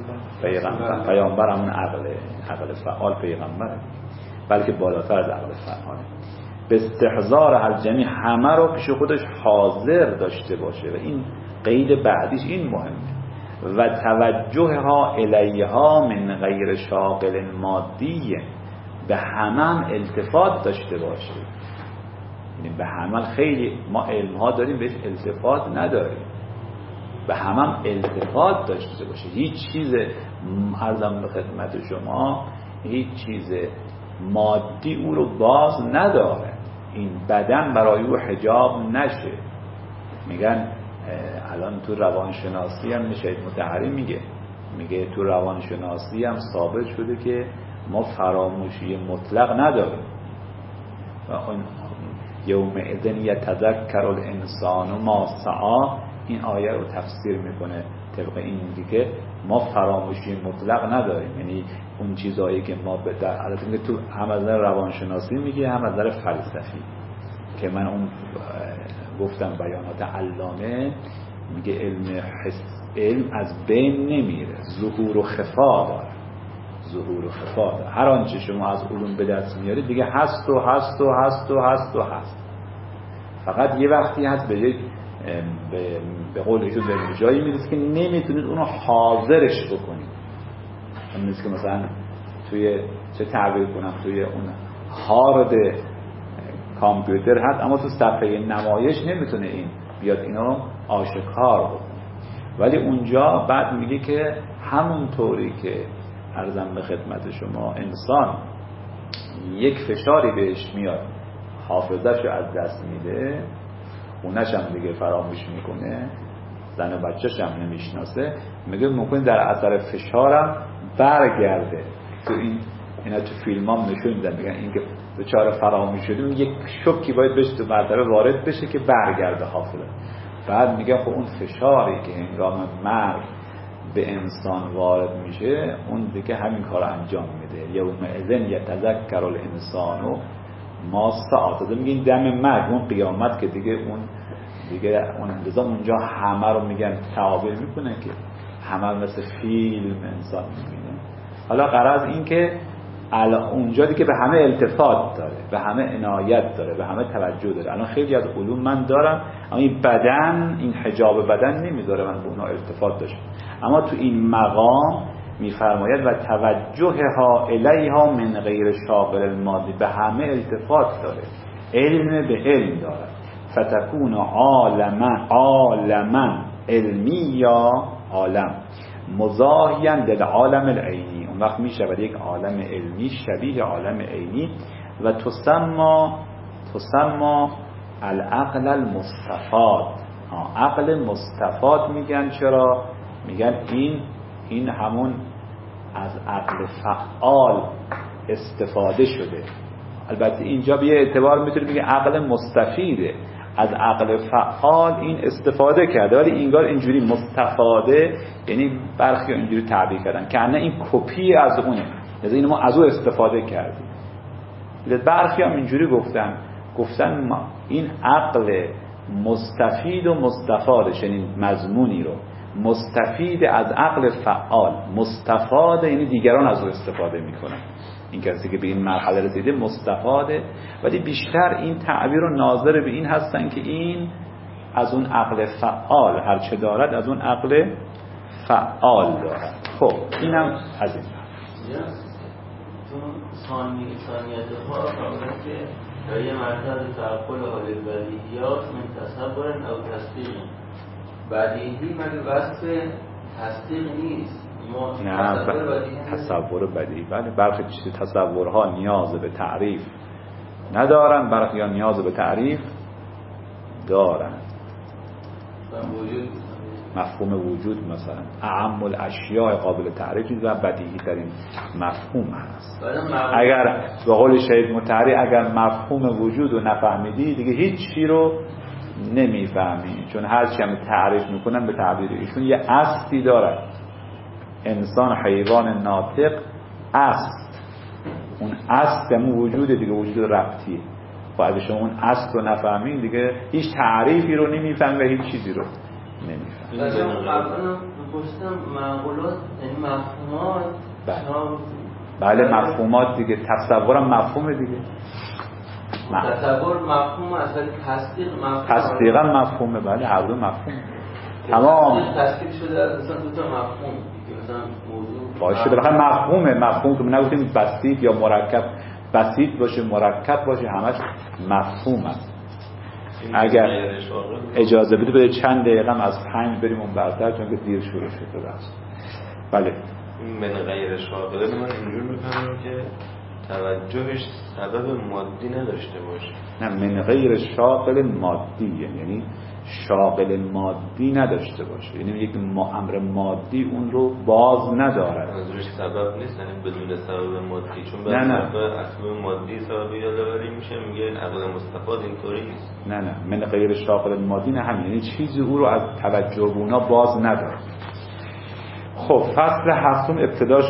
Speaker 2: پیامبر همون عقل فعال پیغمبره، بلکه بالاتر از عقل فعاله. به استحضار هر جمعی همه رو پیش خودش حاضر داشته باشه و این قید بعدیش این مهمه. و توجه ها الیها من غیر شاغل مادی، به همه التفات داشته باشه. یعنی به همه، خیلی ما علم ها داریم بهش التفات نداریم، به همه التفات داشته باشه. هیچ چیز، عرضم به خدمت شما، هیچ چیز مادی او رو باز نداره، این بدن برای او حجاب نشه. میگن الان تو روانشناسی هم شاید متحری میگه تو روانشناسی هم ثابت شده که ما فراموشی مطلق نداریم. و اون یوم اذن یتذکر الانسان ما سعی، این آیه رو تفسیر میکنه طبق این دیگه ما فراموشی مطلق نداریم. یعنی اون چیزایی که ما به در البته تو هم از نظر روانشناسی میگه هم از نظر فلسفی، که من اون گفتم بیانات علامه میگه علم از بین نمیره، ظهور و خفا داره. ظهور و خفا داره. هر آنچه شما از علوم به دست میارید دیگه هست و هست و هست و هست و هست. فقط یه وقتی هست به قول ایشون به جایی میرسید که نمیتونید اونو حاضرش بکنید. اون نیست که مثلا توی چه تعبیر کنم، توی اون هارد کامپیوتر هست اما تو صفحه نمایش نمیتونه این بیاد اینو آشکار بکنه. ولی اونجا بعد میگه که همون طوری که عرضم به خدمت شما انسان یک فشاری بهش میاد حافظه‌شو از دست میده، خونش هم دیگه فراموش میکنه، زن و بچه‌ش هم نمیشناسه، میگه ممکن در اثر فشارم برگرده. تو اینا تو فیلم هم نشون میدن، میگن این که دچار فراموش شدیم یک شوکی باید بهش تو مرتبه وارد بشه که برگرده حافظه. بعد میگه خب اون فشاری که هنگام مرگ به انسان وارد میشه اون دیگه همین کار انجام میده. یوم اذن یتذکر الانسان ما سعی. میگن دم مرگ، اون قیامت که دیگه اون لذا اونجا همه رو میگن تعابیر میکنه که همه مثل فیلم انسان میبینه. حالا غرض این که اونجا دیگه به همه التفات داره، به همه عنایت داره، به همه توجه داره. الان خیلی از علوم من دارم اما این بدن، این حجاب بدن نمیذاره من به اونها التفات داشته. اما تو این مقام میفرماید و توجهها الیها من غیر شاغل المادی، به همه التفات داره، علم به علم داره. فتکون عالما علمی یا عالم مزاحیاً للعالم العینی، اون وقت میشود یک عالم علمی شبیه عالم عینی. و تسمى العقل المستفاد. عقل مستفاد میگن چرا؟ میگن این همون از عقل فعال استفاده شده. البته اینجا به یه اعتبار میتونه بگه عقل مستفیده، از عقل فعال این استفاده کرده، ولی انگار اینجوری مستفاده، یعنی برخی اینجوری تعبیر کردن که نه این کپی از اونه، یعنی اینو ما از او استفاده کردیم. برخی هم اینجوری گفتن این عقل مستفید و مستفاده، یعنی مضمونی رو مستفید از عقل فعال، مستفاده یعنی دیگران از او استفاده میکنن. این کسی که به این مرحله رسیده مستفاده، ولی بیشتر این تعبیر رو ناظر به این هستن که این از اون عقل فعال هرچه دارد از اون عقل فعال دارد. خب اینم از این
Speaker 1: چون ثانیت ها قابله که در یه مرتبه تعقل حال بدیهیات من تصور او تصدیق. بدیهی مگه وصف تصدیق نیست؟
Speaker 2: نه تصور بدیهی، بله برخی تصورها نیاز به تعریف ندارن، برخی ها نیاز به تعریف دارن. مفهوم وجود مثلا اعم الاشیاء قابل تعریف نیست و بدیهی ترین مفهوم هست. اگر به قول شهید مطهری اگر مفهوم وجود رو نفهمیدی دیگه هیچ چی رو نمیفهمی، چون هر چی هم تعریف میکنن به تعبیر ایشون یه اصلی داره. انسان حیوان ناطق است، اون اصل همون وجود دیگه، وجود ربطیه. خب اگه شما اون اصل رو نفهمین دیگه هیچ تعریفی رو نمیفهم و هیچ چیزی رو نمیفهم.
Speaker 1: قبلا پرسیدم معقولات یعنی مفهومات.
Speaker 2: بله مفهومات دیگه، تصورم مفهومه دیگه.
Speaker 1: تصور مفهوم اصلا
Speaker 2: تصدیقا مفهومه. بله هر دو مفهومه. تمام
Speaker 1: تصدیق شده از مثلا دو تا مفهوم دیگه، مثلا موضوع
Speaker 2: باشه بالاخره مفهوم که نگفتیم بسیط یا مرکب، بسیط باشه مرکب باشه همش مفهوم است. اگر اجازه بده چند دقیقه از 5 بریم اون برتر چون که دیر شروع شده است. بله
Speaker 3: من غیر شاغله من اینجور میفهمم که توجهش سبب مادی نداشته باشه. نه
Speaker 2: من غیر شاغل مادی یعنی شاغل مادی نداشته باشه، یعنی یک امر مادی اون رو باز نداره.
Speaker 3: منظورش سبب نیست، یعنی بدون سبب مادی، چون بعد اسباب مادی سبب یادآوری میشه، میگه عقل مستفاد اینطوری نیست.
Speaker 2: نه من غیر شاغل مادی نه، همین یعنی چیزی او رو از توجه اونا باز نداره. خب فصل هفتم ابتداش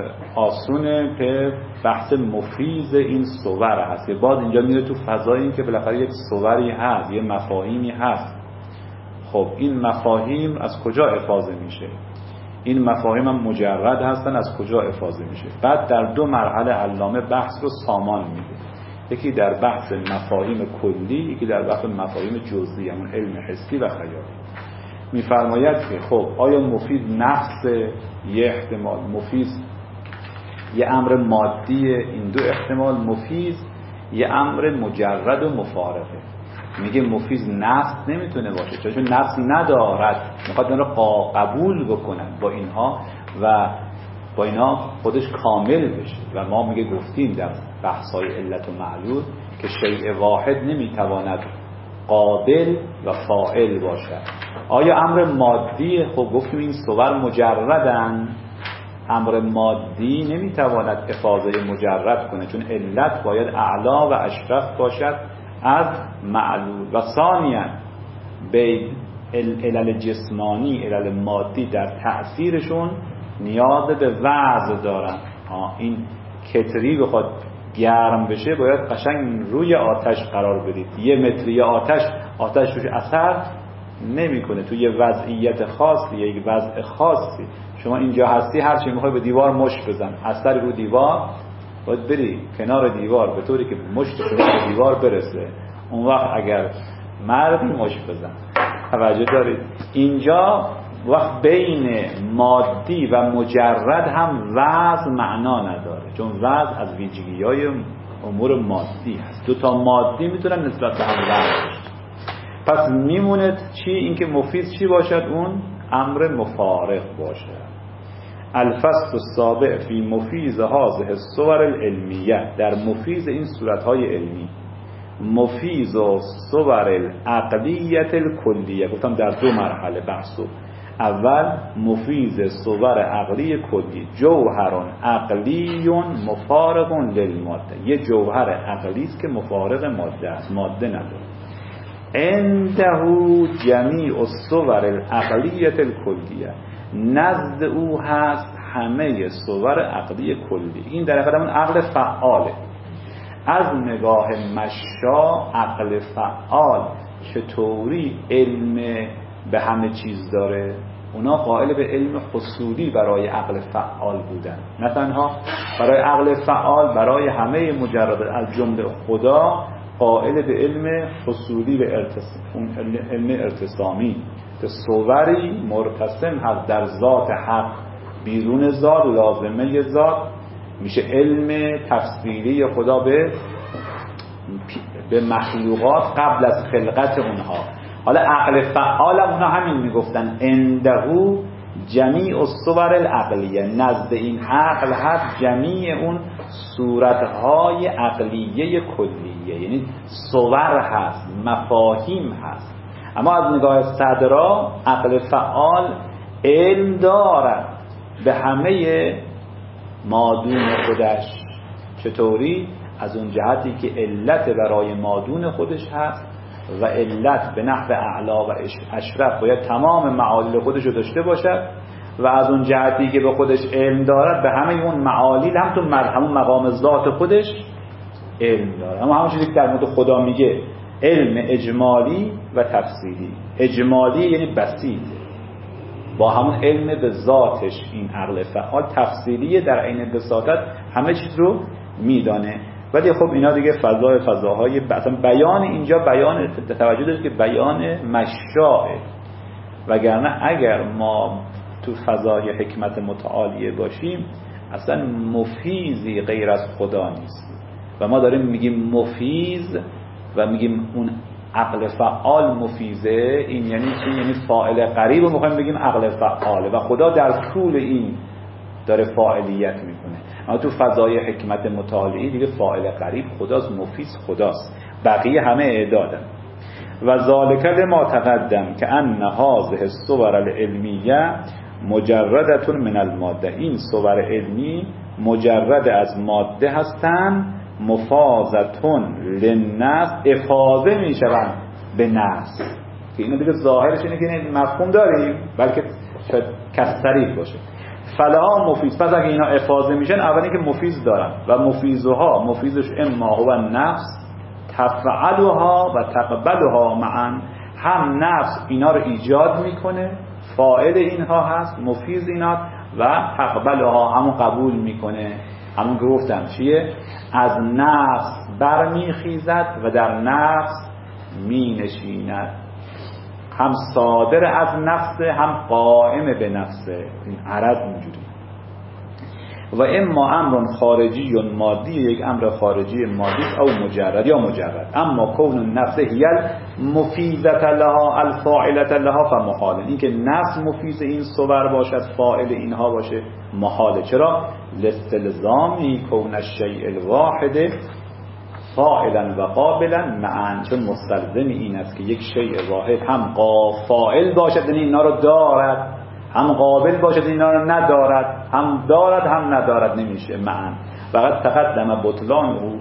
Speaker 2: آسونه که بحث مفیز این صور هست. یه باز اینجا میره تو فضای این که بالاخره یک صوری هست، یه مفاهیمی هست. خب این مفاهیم از کجا افاضه میشه؟ این مفاهیم هم مجرد هستن، از کجا افاضه میشه؟ بعد در دو مرحله علامه بحث رو سامان میده، یکی در بحث مفاهیم کلی، یکی در بحث مفاهیم جزئی، همون علم حسی و خیالی. میفرماید که خب آیا مفید نفس یه احتمال، مفید یه امر مادی، این دو احتمال، مفید یه امر مجرد و مفارقه. میگه مفید نفس نمیتونه باشه چون نفسی ندارد، میخواد اون رو قبول بکنن با اینها و با اینا خودش کامل بشه. و ما میگه گفتیم در بحث‌های علت و معلول که شیء واحد نمیتواند قابل و فاعل باشد. آیا امر مادی؟ خب گفتیم این صور مجردن، امر مادی نمیتواند افاضه مجرد کنه چون علت باید اعلا و اشرف باشد از معلول. و ثانیاً به علل جسمانی، علل مادی در تأثیرشون نیاز به وضع دارن. این کتری بخواد گرم بشه باید قشنگ روی آتش قرار بدید. یه متری آتش روش اثر نمیکنه، تو یه وضعیت خاصی، یک وضع خاصی. شما اینجا هستی هر چی میخوای به دیوار مشت بزن، اثر رو دیوار باید بری کنار دیوار به طوری که مشت شما به دیوار برسه، اون وقت اگر مردی مشت بزن. توجه دارید؟ اینجا وقت بین مادی و مجرد هم وضع معنا نداره، چون وضع از ویژگی‌های امور مادی هست. دو تا مادی میتونن نسبت به هم وضع باشن. پس میمونه چی؟ اینکه مفید چی باشد؟ اون امر مفارق باشد. الفصل السابع فی مفیز هذه الصور العلمیه، در مفیز این صورت‌های علمی. مفیز و صور العقلیت الکلیه، گفتم در دو مرحله بحثو. اول مفیز صور عقلی کلی، جوهر عقلی مفارق للماده، یه جوهر عقلی است که مفارق ماده است، ماده نداره. عنده جمیع الصور العقلیه الکلیه، نزد او هست همه صور عقلی کلی. این در واقع اون عقل فعاله. از نگاه مشا عقل فعال چطوری علم به همه چیز داره؟ اونا قائل به علم حصولی برای عقل فعال بودن، نه تنها برای عقل فعال، برای همه مجرد از جمله خدا قائل به علم حصولی و علم ارتسامی که صوری مرتسم هست در ذات حق، بیرون ذات، لازمه ذات، میشه علم تفصیلی خدا به مخلوقات قبل از خلقت اونها. حالا عقل فعال هم اونها همین میگفتن، اندهو جمیع الصور العقلیه، نزد این عقل هست جمیع اون صورتهای عقلیه کلیه، یعنی صور هست، مفاهیم هست. اما از نگاه صدرا عقل فعال علم دارد به همه مادون خودش. چطوری؟ از اون جهتی که علت برای مادون خودش هست و علت به نحو اعلا و اشرف باید تمام معالل خودش رو داشته باشد، و از اون جهتی که به خودش علم دارد به همه اون معالل هم تو همون مقام ذات خودش علم دارد. اما همون چیزی که در مورد خدا میگه علم اجمالی و تفصیلی. اجمالی یعنی بسیط، با همون علم به ذاتش این عقل فعال. تفصیلی در عین بساطت همه چیز رو میدانه. ولی خب اینا دیگه فضاهای اصلا بیان اینجا بیان توجه دارید که بیان مشاعه، وگرنه اگر ما تو فضای حکمت متعالیه باشیم اصلا مفیزی غیر از خدا نیست. و ما داریم میگیم مفیز و میگیم اون عقل فعال مفیزه. این یعنی چی؟ یعنی فاعل قریب رو میخوایم بگیم عقل فعاله و خدا در طول این داره فاعلیت میکنه. اما تو فضای حکمت متعالی دیگه فاعل قریب خداست، مفیز خداست، بقیه همه اعدادن. و ذالک لما تقدم که ان هذه الصور العلمیه مجردة من الماده. این صور علمی مجرد از ماده هستند، مفاضتون للنفس، افاضه میشوند به نفس. که اینو دیگه ظاهرش اینه که مفهوم داریم، بلکه شاید کسری باشه. فلا مفیز، پس اگه اینا افاضه میشن اولی که مفیز دارن و مفیزها، مفیزش اما هو نفس تفعلها و تقبلها معا. هم نفس اینا رو ایجاد میکنه، فاعل اینها هست، مفیز اینا، و تقبلها همون قبول میکنه. همون که گفتم چیه؟ از نفس برمیخیزد و در نفس می نشیند. هم صادر از نفسه هم قائم به نفسه. این عرض اینجوری. و اما امر خارجی و مادی، یک امر خارجی مادی او مجرد یا مجرد. اما کون النفس هی المفیزة لها الفاعلة لها فمحال. این که نفس مفیز این صور باشد، فاعل اینها باشه، محاله. چرا؟ لاستلزامی کون الشیء الواحد فاعلا و قابلا معا. چون مستلزم این است که یک شیء واحد هم فاعل باشد، یعنی اینا رو دارد، هم قابل باشد اینا رو ندارد، هم دارد هم ندارد، نمیشه معا. فقط تقدم بطلان او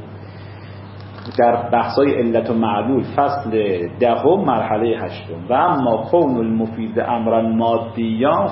Speaker 2: در بحثای علت و معلول فصل 10 مرحله 8. و اما کون المفید امرا مادیا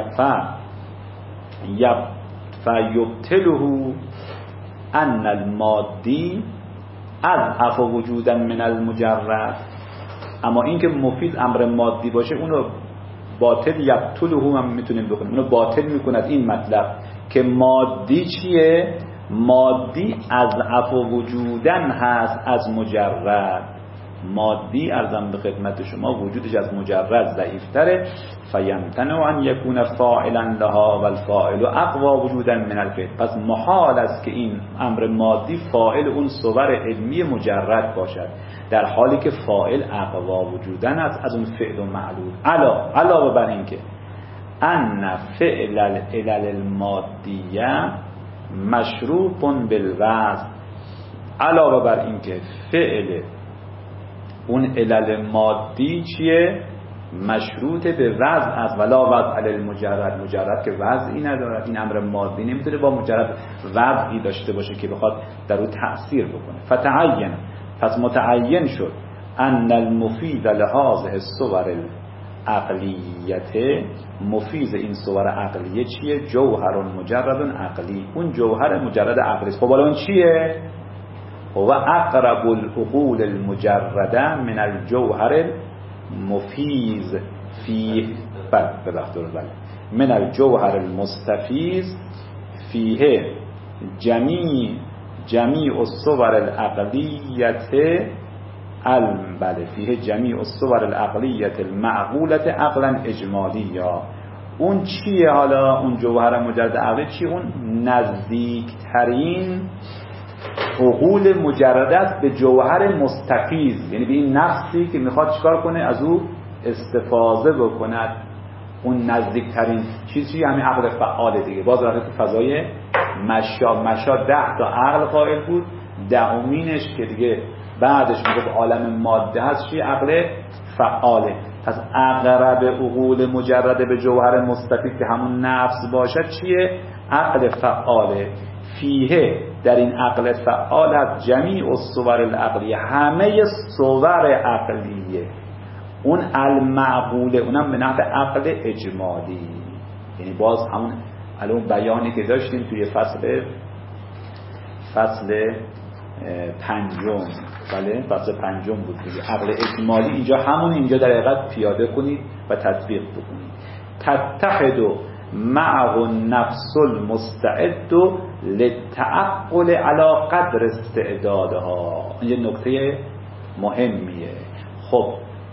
Speaker 2: فیبتله ان المادی اضعف وجودا من المجرد. اما این که مفید امر مادی باشه اونو باطل یبتله هم میتونیم بکنیم، اونو باطل میکند. این مطلب که مادی چیه؟ مادی اضعف وجودن هست از مجرد. مادی ارزم به خدمت شما وجودش از مجرد ضعیفتره. فیمتنع ان یکون فاعلا لها و الفاعل اقوا وجودا من الفعل. پس محال است که این امر مادی فاعل اون صور علمی مجرد باشد، در حالی که فاعل اقوا وجودن است از اون فعل و معلول. علاوه بر این که ان فعل العلل المادیه مشروط بالوضع. علاوه بر این که فعل اون علل مادی چیه؟ مشروط به وضع است. ولا وضع للمجرد. مجرد که وضعی ندارد، این امر مادی نمیتونه با مجرد وضعی داشته باشه که بخواد در او تأثیر بکنه. فتعین، پس متعین شد ان المفید لهذه الصور العقلیه، مفید این صور عقلیه چیه؟ جوهر مجرد عقلی. اون جوهر مجرد عقلی است. خب الان چیه؟ هو اقرب العقول المجرده من الجوهر المفیز فیه من الجوهر المستفیز فیه جمیع الصور العقلیه فیه جمیع الصور العقلیه المعقوله عقلا اجمالیا. اون چیه حالا؟ اون جوهر مجرد عقلی چیه؟ اون نزدیکترین عقول مجرده است به جوهر مستفیض، یعنی به این نفسی که میخواد چیکار کنه؟ از او استفاده بکند. اون نزدیکترین چیزی همین عقل فعال دیگه. باز رفته تو فضای مشا 10 تا عقل قائل بود، 10مینش که دیگه بعدش میگه عالم ماده هست چی؟ عقل فعاله. پس اقرب عقول مجرده به جوهر مستفید که همون نفس باشد چیه؟ عقل فعاله. فیه در این عقل فعال از جمیع الصور العقلیه، همه صور عقلیه. اون المعقوله اونم به نحو عقل اجمالی، یعنی باز همون الان بیانی که داشتیم توی فصل 5 بله فصل 5 بود دیگه، عقل اجمالی. اینجا همون اینجا در حقیقت پیاده کنید و تطبیق بکنید. تتحد معه النفس المستعد للتعقل على قدر استعدادها. این یه نکته مهمیه. خب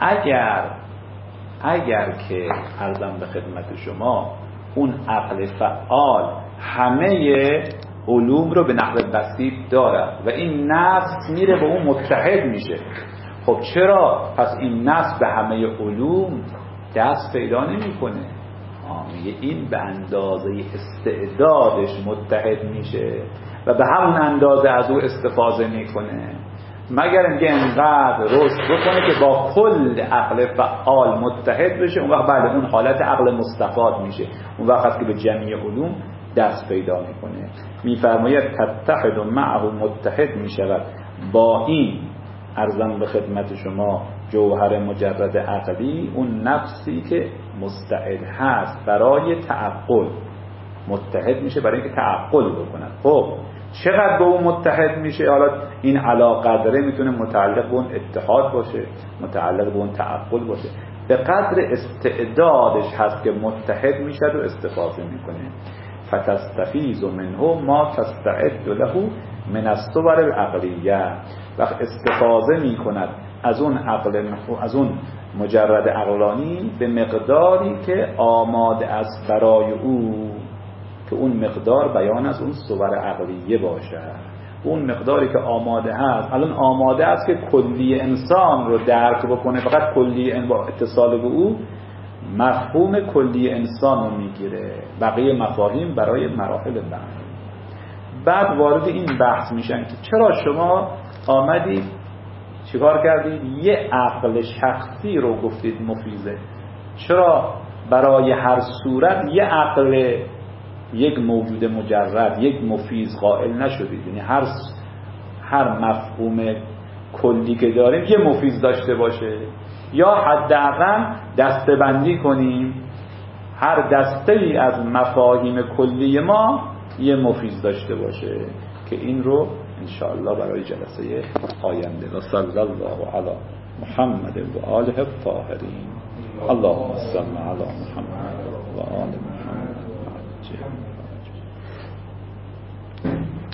Speaker 2: اگر که عرضم به خدمت شما اون عقل فعال همه علوم رو به نحو بسیط دارد و این نفس میره به اون متحد میشه، خب چرا پس این نفس به همه علوم دست پیدا نمیکنه؟ میگه این به اندازه استعدادش متحد میشه و به همون اندازه از او استفاده میکنه، مگر اینکه انقدر رشد بکنه که با کل عقل فعال متحد بشه. اون وقت بله اون حالت عقل مستفاد میشه، اون وقت که به جمعی علوم دست پیدا میکنه. میفرماید تتحد معه متحد میشود با این عرضم به خدمت شما جوهر مجرد عقلی، اون نفسی که مستعد هست برای تعقل متحد میشه، برای اینکه تعقل بکنه. خب چقدر به اون متحد میشه؟ حالا این علاقدره میتونه متعلق به اون اتحاد باشه، متعلق به اون تعقل باشه، به قدر استعدادش هست که متحد میشه و استفاده میکنه. فتستفیض منه ما تستعد له من الصور العقلیه. وقت استفاده میکند از اون عقل، از اون مجرد عقلانی به مقداری که آماده است برای او، که اون مقدار بیان از اون صور عقلیه باشه. اون مقداری که آماده هست، الان آماده است که کلی انسان رو درک بکنه، فقط کلی با اتصال به او مفهوم کلی انسان رو میگیره، بقیه مفاهیم برای مراحل بعد وارد این بحث میشن که چرا شما آمدید چیکار کردید؟ یه عقل شخصی رو گفتید مفیزه، چرا برای هر صورت یه عقل، یک موجود مجرد، یک مفیز قائل نشدید؟ یعنی هر مفهوم کلی که داریم یه مفیز داشته باشه، یا حداقل دسته‌بندی کنیم هر دسته‌ای از مفاهیم کلی ما یه مفیز داشته باشه، که این رو انشاءالله برای جلسه آینده. و صلی الله علی محمد و آله الطاهرین. اللهم صل علی محمد و آل محمد.